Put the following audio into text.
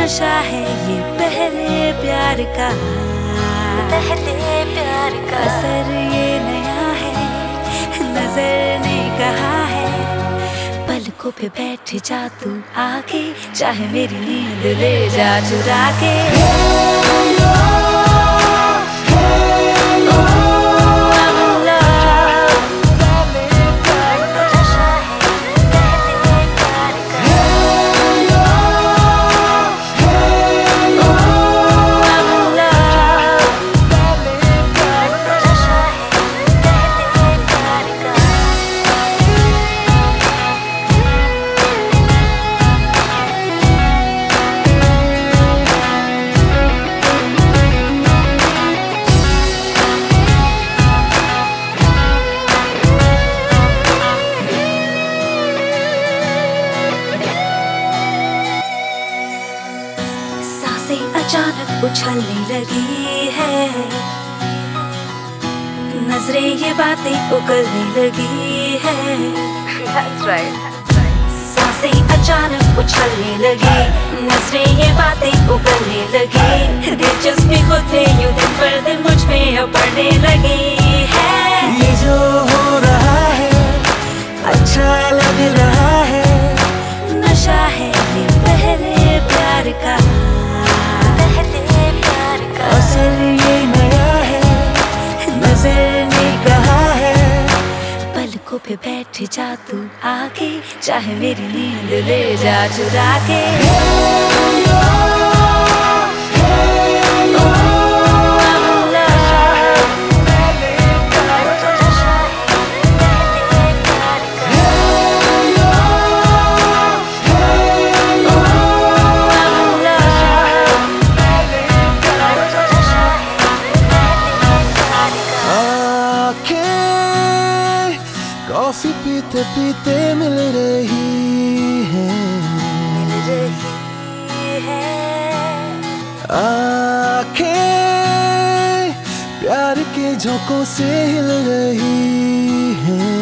नशा है ये पहले प्यार का, पहले प्यार का असर ये नया है, नजर ने कहा है। पलकों पे बैठ जा तू आके, चाहे मेरी नींद ले जा चुरा के। अचानक उछलने लगी है, नजरें ये बातें उगलने लगी है। That's right. सांसें अचानक उछलने लगी, नजरें ये बातें उगलने लगी। दिलचस्पी खुद में यूं दिन पर दिन मुझ में अब बढ़ने लगी है। ये जो हो रहा है अच्छा लग रहा है, नशा है ये पहले प्यार का, असर ये नया है, नजर ने कहा है। पलकों पे बैठ जा तू आके, चाहे मेरी नींद ले जा चुरा के। कॉफी पीते पीते मिल रही है, आंखें प्यार के झोंकों से हिल रही हैं।